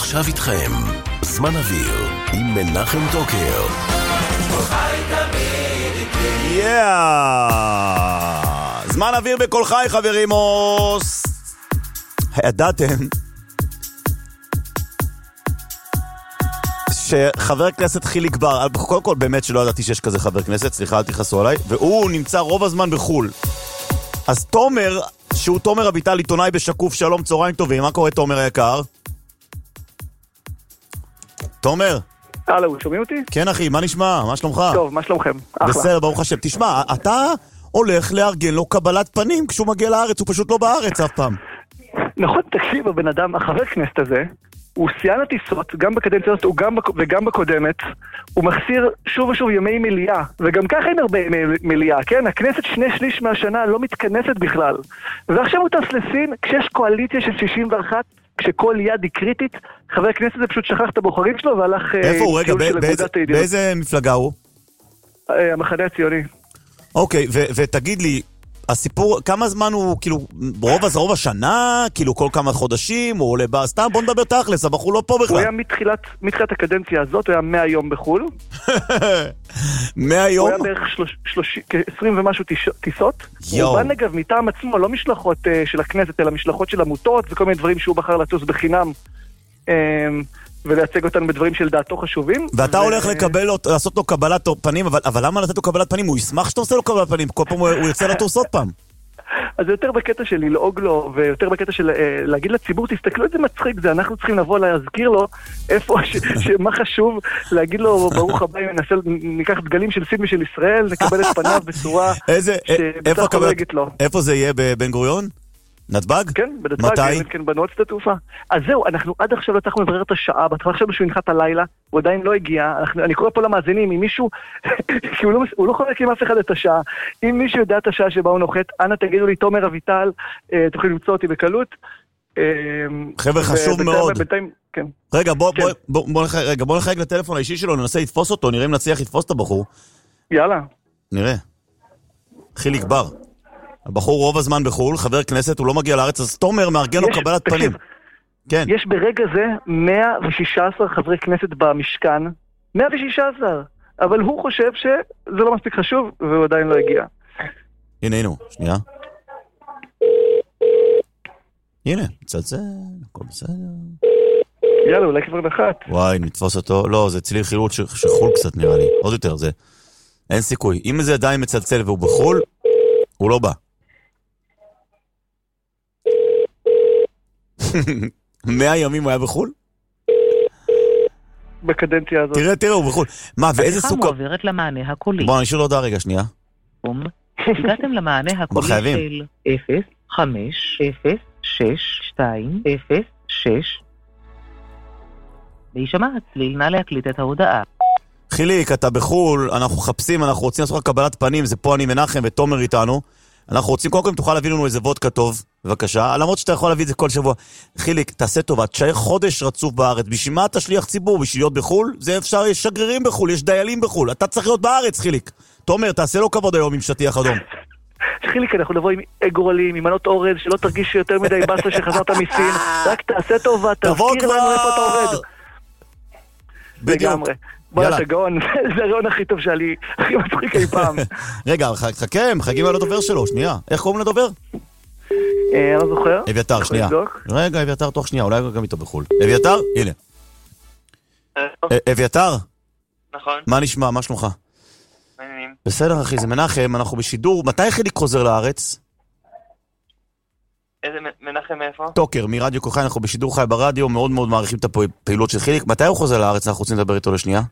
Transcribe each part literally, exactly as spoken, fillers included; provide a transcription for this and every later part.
ועכשיו איתכם, זמן אוויר עם מנחם טוקר. כל חי תמיד איתי. יאה! זמן אוויר בכל חי, חברים. אוס! הידעתם שחבר הכנסת חיליק בר, קודם כל באמת שלא ידעתי שיש כזה חבר כנסת, סליחה, אל תכעסו עליי, והוא נמצא רוב הזמן בחול. אז תומר, שהוא תומר אביטל, עיתונאי בשקוף, שלום, צהריים טובים. מה קורה, תומר היקר? תומר? הלו, שומעים אותי? כן אחי, מה נשמע? מה שלומך? טוב, מה שלומכם? אחלה. בסדר, ברוך השם. תשמע, אתה הולך לארגן לו קבלת פנים כשהוא מגיע לארץ, הוא פשוט לא בארץ אף פעם. נכון, תקשיב, הבן אדם, החבר כנסת הזה, הוא שיאן הטיסות, גם בקדנציה הזאת וגם בקודמת, הוא מחסיר שוב ושוב ימי מליאה, וגם ככה אין הרבה ימי מליאה, כן? הכנסת שני שליש מהשנה לא מתכנסת בכלל. ועכשיו הוא טס לסין, כשיש קואליציה של שישים ואחת, כשכל יד היא קריטית, חבר כנסת זה פשוט שכח את הבוחרים שלו והלך... איפה הוא? רגע, באיזה מפלגה הוא? המחנה הציוני. אוקיי, ותגיד לי, הסיפור, כמה זמן הוא, כאילו, רוב אז רוב השנה, כאילו כל כמה חודשים, הוא עולה בה, סתם בוא נדבר תכלס, הבחור לא פה בכלל. הוא היה מתחילת, מתחילת הקדנציה הזאת, הוא היה מאה יום בחול. מאה יום? הוא היה בערך עשרים ומשהו טיסות. הוא בא נגב מטעם עצמו, לא משלחות של הכנסת, אלא משלחות של עמותות, וכל מיני דברים שהוא בחר לטוס בחינם, ולייצג אותנו בדברים של דעתו חשובים. ואתה הולך לקבל, לעשות לו קבלת פנים, אבל למה לתת לו קבלת פנים? הוא ישמח שאתה עושה לו קבלת פנים, כל פעם הוא יוצא לטוס עוד פעם. אז זה יותר בקטע של ללעוג לו, ויותר בקטע של להגיד לציבור, תסתכלו איזה מצחיק זה, אנחנו צריכים לבוא להזכיר לו איפה, מה חשוב, להגיד לו, ברוך הבא, ניקח דגלים של סין ושל ישראל, נקבל את פניו בצורה שבטח קולגת לו. איפה זה יהיה בבן גוריון? נתב"ג? כן, בנתב"ג, כן, בנות שדה תעופה. אז זהו, אנחנו עד עכשיו לא צריכים לברר את השעה, בהתחלה חשבנו שהוא ינחת הלילה, הוא עדיין לא הגיע, אני קורא פה למאזינים, אם מישהו, כי הוא לא חולק עם אף אחד את השעה, אם מישהו יודע את השעה שבה הוא נוחת, אנא תגידו לי, תומר אביטל, תוכלו למצוא אותי בקלות. חבר'ה, חשוב מאוד. רגע, בוא נחייג לטלפון האישי שלו, ננסה לתפוס אותו, נראה אם נצליח לתפוס את הבחור. יאללה. נראה. חיליק בר. הבחור רוב הזמן בחול, חבר כנסת, הוא לא מגיע לארץ, אז תומר מארגן לו קבלת פנים. כן. יש ברגע זה מאה ושישה עשר חברי כנסת במשכן, מאה ושישה עשר, אבל הוא חושב שזה לא מספיק חשוב, והוא עדיין לא הגיע. הנה, הנה, שנייה. הנה, צלצל, הכל בסדר. יאללה, אולי כבר נחת. וואי, נתפוס אותו, לא, זה צליל חילוט שחול קצת נראה לי, עוד יותר, זה, אין סיכוי. אם זה עדיין מצלצל והוא בחול, הוא לא בא. מאה ימים הוא היה בחול? בקדנציה הזאת. תראה, תראה, הוא בחול. מה, ואיזה סוג... השיחה מועברת למענה הקולי. בוא, נשאיר לו הודעה רגע, שנייה. הגעתם למענה הקולי של אפס חמש אפס שש שתיים אפס שש. להישמע הצליל, נא להקליט את ההודעה. חיליק, אתה בחול, אנחנו חפשים, אנחנו רוצים לעשות קבלת פנים, זה פה אני מנחם ותומר איתנו. אנחנו רוצים, קודם כל, אם תוכל להביא לנו איזה וודקה טוב, בבקשה, למרות שאתה יכול להביא את זה כל שבוע. חיליק, תעשה טובה, תשאר חודש רצוף בארץ, בשביל מה אתה שליח ציבור? בשביל להיות בחול? זה אפשר, יש שגרירים בחול, יש דיילים בחול, אתה צריך להיות בארץ, חיליק. תומר, תעשה לו כבוד היום עם שטיח אדום. חיליק, אנחנו נבוא עם אגורלים, עם מנות אורז, שלא תרגיש יותר מדי בסה שחזרת מסין, רק תעשה טובה, תזכיר לנו איפה אתה עובד. בדיוק. בוא נתגון, זה הרעיון הכי טוב שלי, הכי מצחיק אי פעם. רגע, חכה, מחכים על הדובר שלו, שנייה. איך קוראים לדובר? אני לא זוכר. אביתר, שנייה. רגע, אביתר, תוך שנייה, אולי גם איתו בחול. אביתר? הנה. אביתר? נכון. מה נשמע? מה שלומך? בסדר, אחי, זה מנחם, אנחנו בשידור. מתי חיליק חוזר לארץ? איזה מנחם מאיפה? טוקר, מרדיו כוחי, אנחנו בשידור חי ברדיו, מאוד מאוד מעריכים את הפעילות של חיליק. מתי הוא חוזר לארץ? אנחנו רוצים לדבר איתו לשנייה.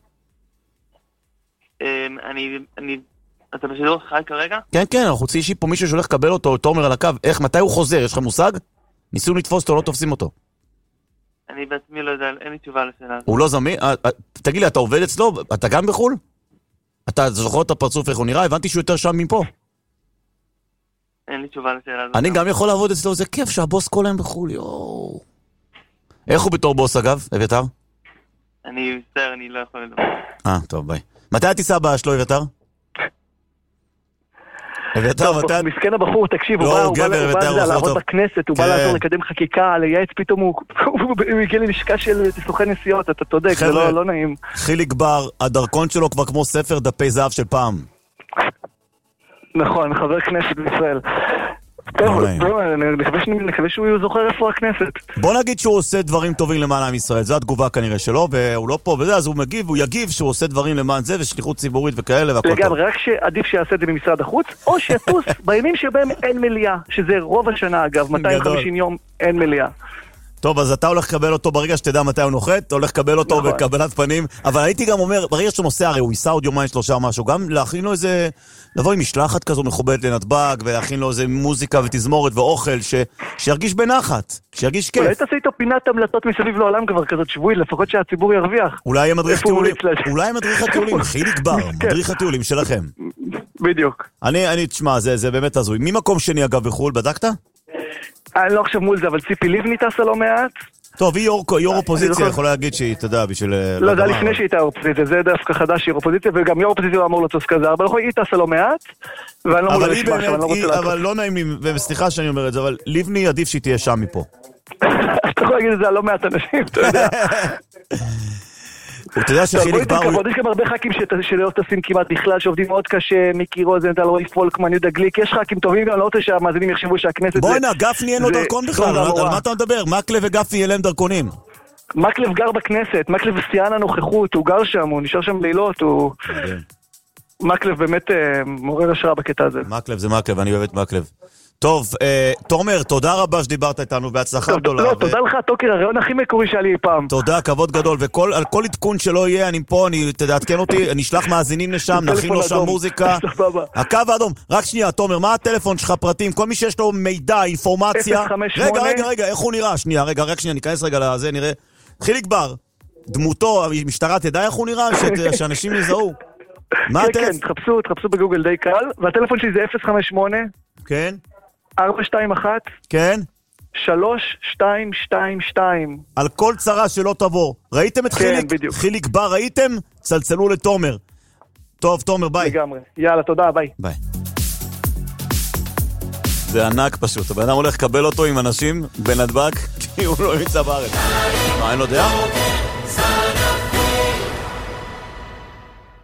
אני, אני, אתה בשידור חי כרגע? כן, כן, אנחנו רוצים אישי פה מישהו שהולך לקבל אותו, תומר על הקו. איך, מתי הוא חוזר? יש לך מושג? ניסו לתפוס אותו, לא תופסים אותו. אני בעצמי לא יודע, אין לי תשובה לשאלה הזאת. הוא לא זמין? תגיד לי, אתה עובד אצלו? אתה גם בחול? אתה זוכר את הפרצוף איך הוא נראה? הבנתי שהוא יותר שם מפה. אין לי תשובה לשאלה הזאת. אני גם יכול לעבוד אצלו, זה כיף שהבוס כל היום בחול, יואו. איך הוא בתור בוס אגב, אביתר? אני מצטער, אני לא יכול לדבר. אה, טוב, ביי. מתי הטיסה הבאה שלו, אביתר? אביתר, מתי... מסכן הבחור, תקשיב, הוא בא לעבוד בכנסת, הוא בא לעזור לקדם חקיקה, לייעץ, פתאום הוא הגיע ללשכה של סוכן נסיעות, אתה צודק, זה לא נעים. חיליק בר, הדרכון שלו כבר כמו ספר דפי זהב של פעם. נכון, חבר כנסת בישראל. טוב, אני מקווה שהוא זוכר איפה הכנסת. בוא נגיד שהוא עושה דברים טובים למען עם ישראל, זו התגובה כנראה שלו, והוא לא פה וזה, אז הוא מגיב, הוא יגיב שהוא עושה דברים למען זה, ושליחות ציבורית וכאלה והכל טוב. לגמרי, רק שעדיף שיעשה את זה ממשרד החוץ, או שיטוס בימים שבהם אין מליאה, שזה רוב השנה אגב, מאתיים וחמישים יום אין מליאה. טוב, אז אתה הולך לקבל אותו ברגע שתדע מתי הוא נוחת, אתה הולך לקבל אותו בקבלת פנים, אבל הייתי גם אומר, ברגע שאתה נוסע, הרי הוא ייסע עוד יומיים שלושה משהו, גם להכין לו איזה, לבוא עם משלחת כזו מכובדת לנתב"ג, ולהכין לו איזה מוזיקה ותזמורת ואוכל, ש... שירגיש בנחת, שירגיש כיף. אולי תעשה איתו פינת המלטות מסביב לעולם כבר כזאת שבועית, לפחות שהציבור ירוויח. אולי יהיה מדריך טיולים, אולי מדריך הטיולים, חיליק בר, מדריך הטיולים שלכם. בדיוק. אני, אני, תשמע, זה, זה באמת הזוי. ממקום שני אגב בחו"ל, בדקת? אני לא חושב מול זה, אבל ציפי ליבני טסה לא מעט. טוב, היא יו"ר אופוזיציה, יכולה להגיד שהיא, אתה יודע, בשביל... לא, זה לפני שהיא הייתה אופוזיציה, זה דווקא חדש שהיא אופוזיציה, וגם יו"ר אופוזיציה אמור לצוס כזה, אבל היא טסה לא מעט, ואני לא מול לשמוע עכשיו, אני לא רוצה לעשות. אבל לא נעים לי, וסליחה שאני אומר את זה, אבל ליבני עדיף שהיא תהיה שם מפה. אתה יכול להגיד את זה על לא מעט אנשים, אתה יודע. אתה יודע שחיליק בר... יש גם הרבה ח"כים שלא טסים כמעט בכלל, שעובדים מאוד קשה, מיקי רוזנטל, רועי פולקמן, יהודה גליק, יש ח"כים טובים גם, לא רוצה שהמאזינים יחשבו שהכנסת... בואי נה, גפני אין לו דרכון בכלל, על מה אתה מדבר? מקלב וגפני יהיה להם דרכונים. מקלב גר בכנסת, מקלב סייען הנוכחות, הוא גר שם, הוא נשאר שם לילות, הוא... מקלב באמת מעורר השראה בקטע הזה. מקלב זה מקלב, אני אוהב את מקלב. טוב, תומר, תודה רבה שדיברת איתנו, בהצלחה גדולה. לא, תודה לך, טוקר, הרעיון הכי מקורי שלי פעם. תודה, כבוד גדול, ועל כל עדכון שלא יהיה, אני פה, אני תעדכן אותי, נשלח מאזינים לשם, נכין לו שם מוזיקה. הקו האדום, רק שנייה, תומר, מה הטלפון שלך פרטים? כל מי שיש לו מידע, אינפורמציה. רגע, רגע, רגע, איך הוא נראה? שנייה, רגע, רק שנייה, ניכנס רגע לזה, נראה. חיליק בר, דמותו, המשטרה תדע איך הוא נראה, שאנשים יזהו. מה הטלפון? כן, תחפשו, תחפשו בגוגל די קל, והטלפון שלי זה אפס חמש שמונה. כן. ארבע שתיים אחת כן שלוש שתיים שתיים שתיים. על כל צרה שלא תבוא. ראיתם את חיליק? חיליק בר ראיתם? צלצלו לתומר. טוב, תומר, ביי. לגמרי. יאללה, תודה, ביי. ביי. זה ענק פשוט. הבן אדם הולך לקבל אותו עם אנשים בנתב"ג כי הוא לא נמצא בארץ. מה, אין לו דעה?